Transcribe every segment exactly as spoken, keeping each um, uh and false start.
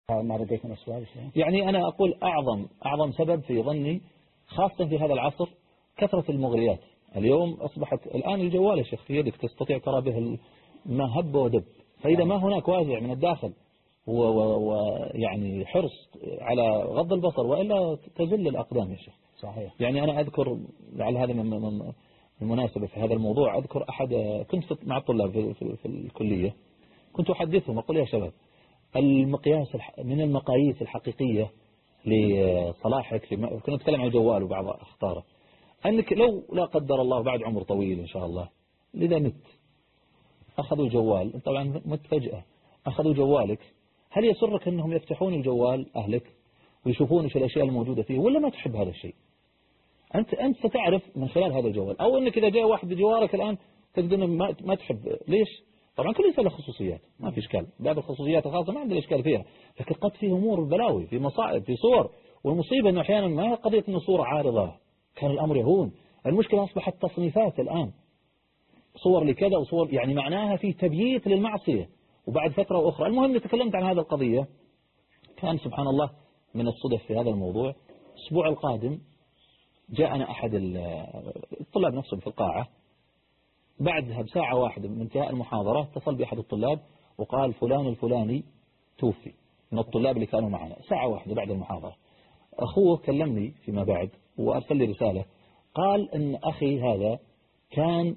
ما لديك من أسباب؟ يعني أنا أقول أعظم أعظم سبب في ظني خاصة في هذا العصر كثرة المغريات. اليوم أصبحت الآن الجوال يا شيخ في يدك تستطيع ترى به ما هب ودب، فإذا ما هناك وازع من الداخل ويعني حرص على غض البصر وإلا تزل الأقدام يا شيخ. صحيح. يعني أنا أذكر لعل هذا من المناسبة في هذا الموضوع، أذكر أحد كنت مع الطلاب في, في, في الكلية، كنت أحدثهم أقول يا شباب المقياس من المقاييس الحقيقية لصلاحك في كنا نتكلم عن الجوال وبعض أخطاره، أنك لو لا قدر الله بعد عمر طويل إن شاء الله لذا مت أخذوا جوال، طبعا مت فجأة أخذوا جوالك، هل يسرك أنهم يفتحون الجوال أهلك ويشوفون إيش الأشياء الموجودة فيه، ولا ما تحب هذا الشيء؟ أنت أنت ستعرف من خلال هذا الجوال، أو أنك إذا جاء واحد بجوارك الآن تجد أنه ما ما تحب، ليش؟ طبعا كل إنسان له خصوصيات ما في إشكال، بعض الخصوصيات الخاصة ما عندنا إشكال فيها، لكن قد في أمور بلاوي في مصائب في صور، والمصيبة أنه أحيانا ما هي قضية أنه صورة عارضة كان الأمر يهون، المشكلة أصبحت تصنيفات الآن، صور لكذا وصور، يعني معناها في تبييت للمعصية وبعد فترة أخرى. المهم تكلمت عن هذا القضية، كان سبحان الله من الصدف في هذا الموضوع الأسبوع القادم جاءنا أحد الطلاب نفسهم في القاعة، بعدها بساعة واحدة من انتهاء المحاضرة اتصل بأحد الطلاب وقال فلان الفلاني توفي من الطلاب اللي كانوا معنا، ساعة واحدة بعد المحاضرة. أخوه كلمني فيما بعد وأرسل لي رسالة قال إن أخي هذا كان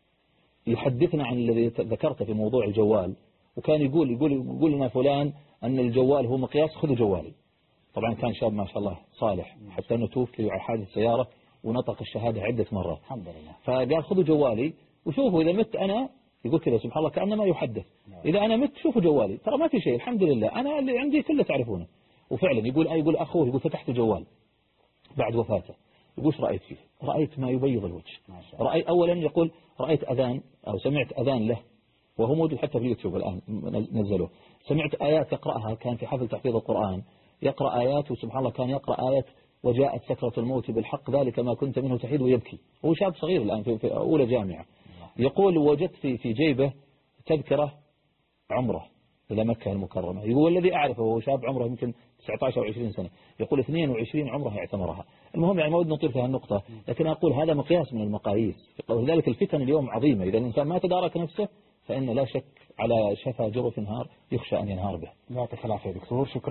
يحدثنا عن الذي ذكرته في موضوع الجوال، وكان يقول يقول يقول لنا فلان أن الجوال هو مقياس، خذوا جوالي. طبعا كان شاب ما شاء الله صالح، حتى أنه توفي على حادث سيارة ونطق الشهادة عدة مرات الحمد لله. فقال خذوا جوالي وشوفوا إذا مت أنا، يقول كذا سبحان الله كأنما يحدث، إذا أنا مت شوفوا جوالي ترى ما في شيء الحمد لله أنا اللي عندي كله تعرفونه. وفعلا يقول يقول أخوه يقول فتحت جوال بعد وفاته، يقول ايش رأيت فيه؟ رأيت ما يبيض الوجه. رأيت أولا يقول رأيت أذان أو سمعت أذان له وهو موجود حتى في اليوتيوب الآن نزلوه، سمعت آيات يقرأها، كان في حفل تحفيظ القرآن يقرأ آيات وسبحان الله كان يقرأ آية وجاءت سكرة الموت بالحق ذلك ما كنت منه تحيد ويبكي، هو شاب صغير الآن في, في أولى جامعة. يقول وجدت في, في جيبه تذكرة عمره إلى مكة المكرمة، يقول الذي أعرفه وهو شاب عمره يمكن تسعة عشر أو عشرين سنة، يقول اثنين وعشرين عمره اعتمرها. المهم يعني ما ودنا نطير في هالنقطة، لكن أقول هذا مقياس من المقاييس، ولذلك الفتن اليوم عظيمة، إذا الإنسان ما تدارك نفسه فإن لا شك على شفا جرف نهار يخشى أن ينهار به. يعطيك العافية دكتور، شكرا.